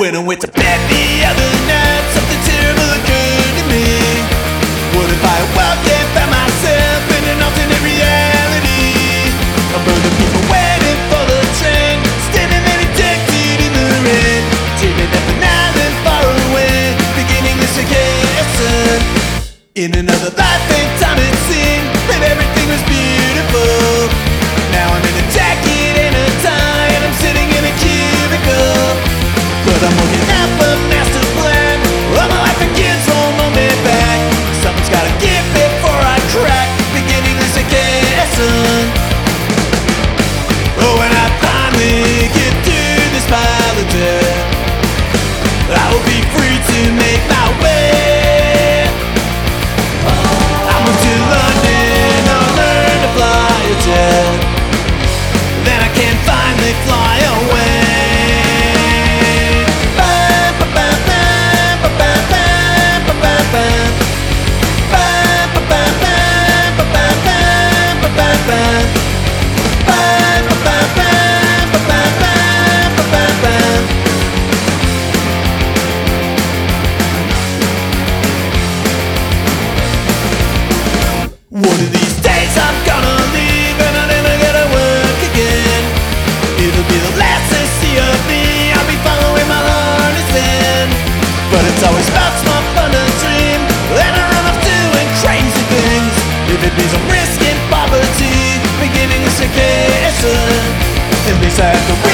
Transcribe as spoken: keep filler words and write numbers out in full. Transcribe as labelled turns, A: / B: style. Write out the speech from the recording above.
A: When I went to bed the other night, something terrible occurred to me. What if I woke up by myself in an alternate reality? Among the people waiting for the train, standing there detected in the rain, dreaming of an island far away, beginning this occasion. In another life and time it seemed that everything was beautiful. Now I'm in a jacket and a tie, and I'm sitting in a cubicle. But I'm working up a master plan. All my life and kids won't hold me back. Someone's gotta give before I crack, beginning this occasion. Oh, when I finally get through this pile of dirt, I will be free to make my way. I move to London, I'll learn to fly a jet, then I can finally fly away. One of these days I'm gonna leave and I'll never gotta work again. It'll be the last to see of me, I'll be following my heart in. But it's always about my fun to dream, and I run off doing crazy things. If it means I'm risking poverty, beginning this occasion, at least I have to